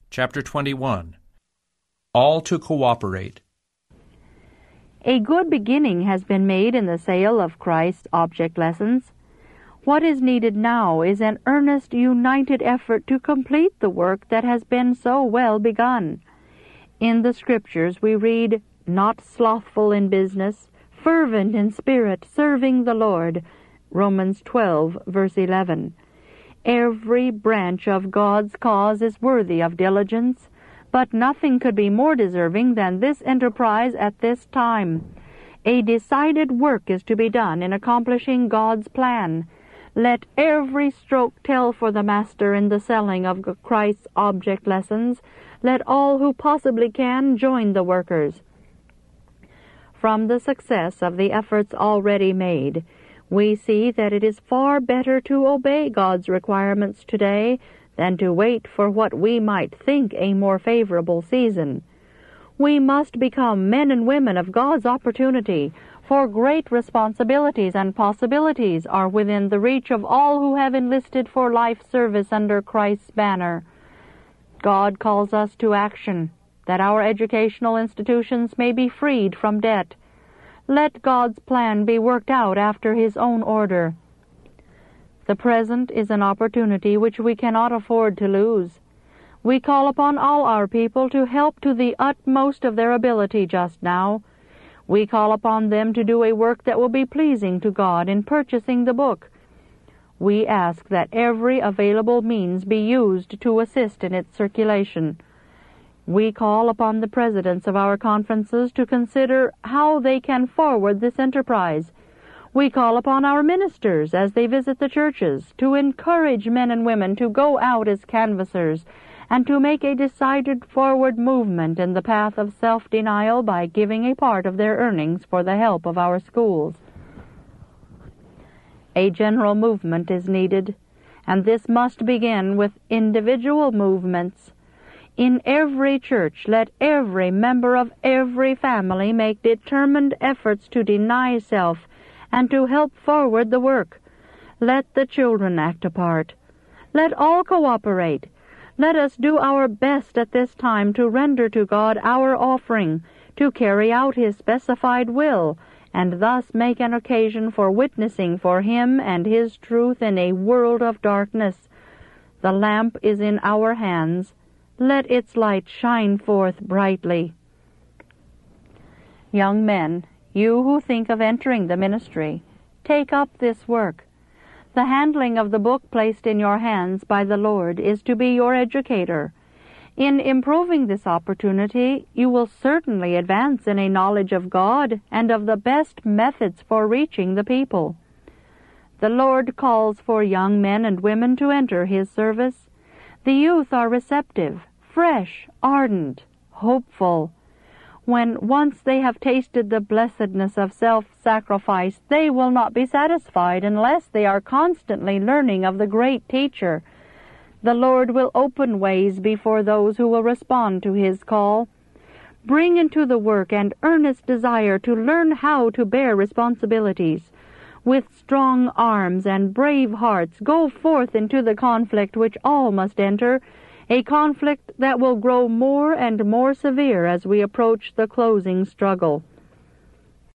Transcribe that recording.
Chapter 21. All to cooperate. A good beginning has been made in the sale of Christ's object lessons. What is needed now is an earnest, united effort to complete the work that has been so well begun. In the Scriptures we read, "Not slothful in business, fervent in spirit, serving the Lord," Romans 12, verse 11. Every branch of God's cause is worthy of diligence, but nothing could be more deserving than this enterprise at this time. A decided work is to be done in accomplishing God's plan. Let every stroke tell for the Master in the selling of Christ's object lessons. Let all who possibly can join the workers. From the success of the efforts already made, we see that it is far better to obey God's requirements today than to wait for what we might think a more favorable season. We must become men and women of God's opportunity, for great responsibilities and possibilities are within the reach of all who have enlisted for life service under Christ's banner. God calls us to action, that our educational institutions may be freed from debt. Let God's plan be worked out after His own order. The present is an opportunity which we cannot afford to lose. We call upon all our people to help to the utmost of their ability just now. We call upon them to do a work that will be pleasing to God in purchasing the book. We ask that every available means be used to assist in its circulation. We call upon the presidents of our conferences to consider how they can forward this enterprise. We call upon our ministers as they visit the churches to encourage men and women to go out as canvassers and to make a decided forward movement in the path of self-denial by giving a part of their earnings for the help of our schools. A general movement is needed, and this must begin with individual movements. In every church, let every member of every family make determined efforts to deny self and to help forward the work. Let the children act a part. Let all cooperate. Let us do our best at this time to render to God our offering, to carry out His specified will, and thus make an occasion for witnessing for Him and His truth in a world of darkness. The lamp is in our hands. Let its light shine forth brightly. Young men, you who think of entering the ministry, take up this work. The handling of the book placed in your hands by the Lord is to be your educator. In improving this opportunity, you will certainly advance in a knowledge of God and of the best methods for reaching the people. The Lord calls for young men and women to enter His service. The youth are receptive, fresh, ardent, hopeful. When once they have tasted the blessedness of self-sacrifice, they will not be satisfied unless they are constantly learning of the great Teacher. The Lord will open ways before those who will respond to His call. Bring into the work an earnest desire to learn how to bear responsibilities. With strong arms and brave hearts, go forth into the conflict which all must enter, a conflict that will grow more and more severe as we approach the closing struggle.